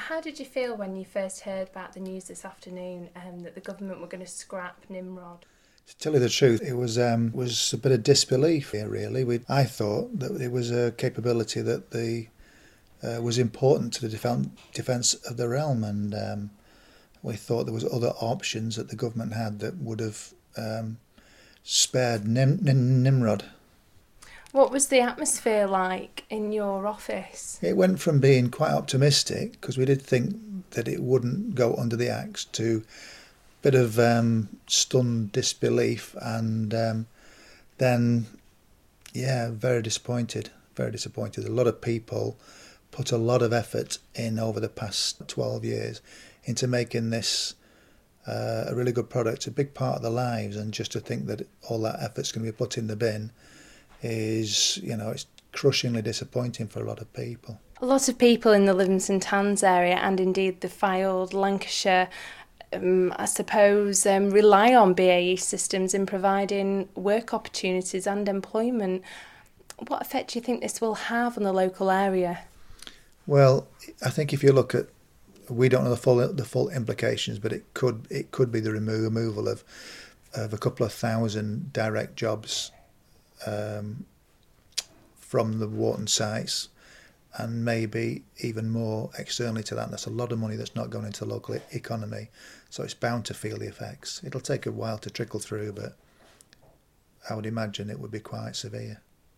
How did you feel when you first heard about the news this afternoon that the government were going to scrap Nimrod? To tell you the truth, it was a bit of disbelief here. Really, I thought that it was a capability that was important to the defence of the realm, and we thought there was other options that the government had that would have spared Nimrod. What was the atmosphere like in your office? It went from being quite optimistic, because we did think that it wouldn't go under the axe, to a bit of stunned disbelief, and then, very disappointed. Very disappointed. A lot of people put a lot of effort in over the past 12 years into making this a really good product, a big part of their lives, and just to think that all that effort's going to be put in the bin is, it's crushingly disappointing for a lot of people. A lot of people in the Livingston Tans area, and indeed the Fylde, Lancashire, I suppose, rely on BAE Systems in providing work opportunities and employment. What effect do you think this will have on the local area? Well, I think if you look at, we don't know the full implications, but it could be the removal of a couple of thousand direct jobs from the Wharton sites, and maybe even more externally to that. That's a lot of money that's not going into the local economy, so it's bound to feel the effects. It'll take a while to trickle through, but I would imagine it would be quite severe.